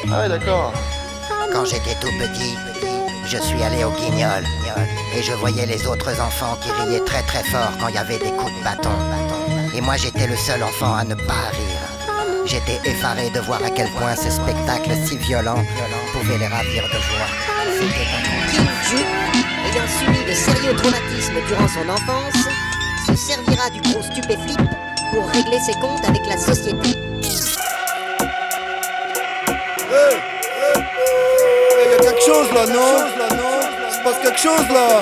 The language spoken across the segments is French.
Ah ouais, d'accord. Quand j'étais tout petit, je suis allé au Guignol et je voyais les autres enfants qui riaient très très fort quand il y avait des coups de bâton. Et moi j'étais le seul enfant à ne pas rire. J'étais effaré de voir à quel point ce spectacle si violent pouvait les ravir de joie. C'était un Kim Ju, ayant subi de sérieux traumatismes durant son enfance, se servira du gros stupéflip pour régler ses comptes avec la société. Y'a quelque chose là, non? Il se passe quelque chose là.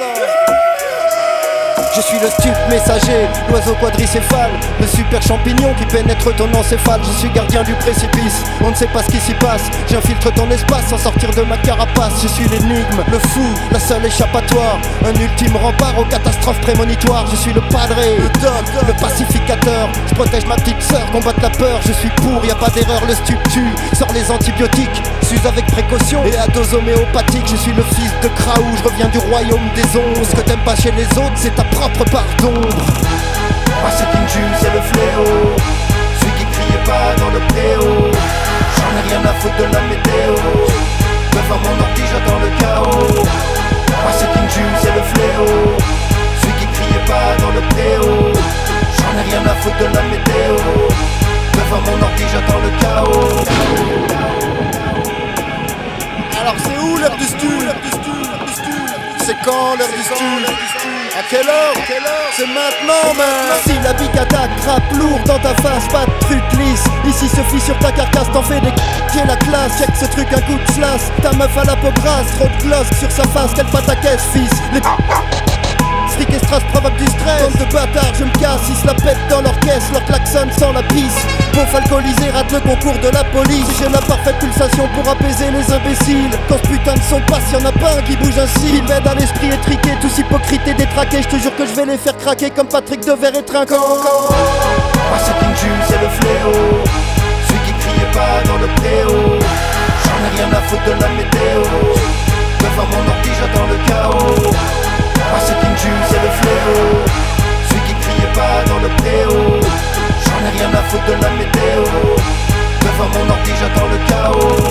Je suis le stup messager, l'oiseau quadricéphale, le super champignon qui pénètre ton encéphale. Je suis gardien du précipice, on ne sait pas ce qui s'y passe. J'infiltre ton espace sans sortir de ma carapace. Je suis l'énigme, le fou, la seule échappatoire, un ultime rempart aux catastrophes prémonitoires. Je suis le padré, le doc, le pacificateur. Je protège ma petite sœur, combattre la peur. Je suis pour, y a pas d'erreur, le stup tue. Sors les antibiotiques, s'use avec précaution et à dose homéopathique. Je suis le fils de Kraou, je reviens du royaume des ombres. Ce que t'aimes pas chez les autres, c'est ta propre part d'ombre. Moi c'est King Ju, c'est le fléau, celui qui criait pas dans le préau. J'en ai rien à foutre de la météo, devant mon ordi j'attends le chaos. Moi c'est King Ju, c'est le fléau, celui qui criait pas dans le préau. J'en ai rien à foutre de la météo, devant mon ordi j'attends le chaos. Alors c'est où l'heure du stu? C'est quand l'heure du stu? À quelle heure? C'est maintenant, man. Si la big attaque, trappe lourd dans ta face, pas de truc lisse. Ici se fie sur ta carcasse, t'en fais des j'ai la classe. Check ce truc, un coup de slash. Ta meuf à la peau grasse, trop de gloss sur sa face, qu'elle pas ta caisse, fils. Les fric et strass provoque du stress. Bande de bâtards, je me casse, ils se la pètent dans leur caisse, leur klaxon sans la pisse. Pauvre alcoolisé rate le concours de la police. J'ai la parfaite pulsation pour apaiser les imbéciles. Quand ce putain de son passe, y'en a pas un qui bouge ainsi. Bête à l'esprit étriqué, tous hypocrites et détraqués. Je te jure que je vais les faire craquer comme Patrick Devers et Trinquant. Moi c'est King Ju, c'est le fléau, celui qui criait pas dans le préau. J'en ai rien à foutre de la météo, devant mon ordi j'attends le chaos. Moi c'est King Ju, c'est le fléau, celui qui criait pas dans le préau. J'en ai rien à foutre de la météo, devant mon ordi j'attends le chaos.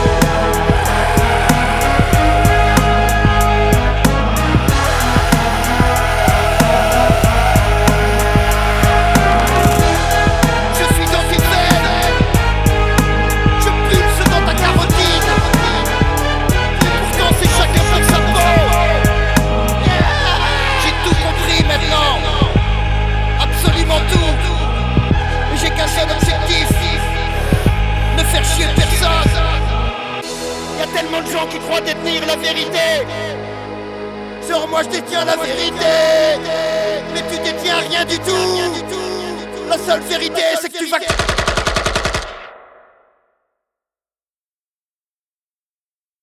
Tellement de gens qui croient détenir la vérité. Sur moi je détiens la vérité, mais tu détiens rien du tout. La seule vérité c'est que tu vas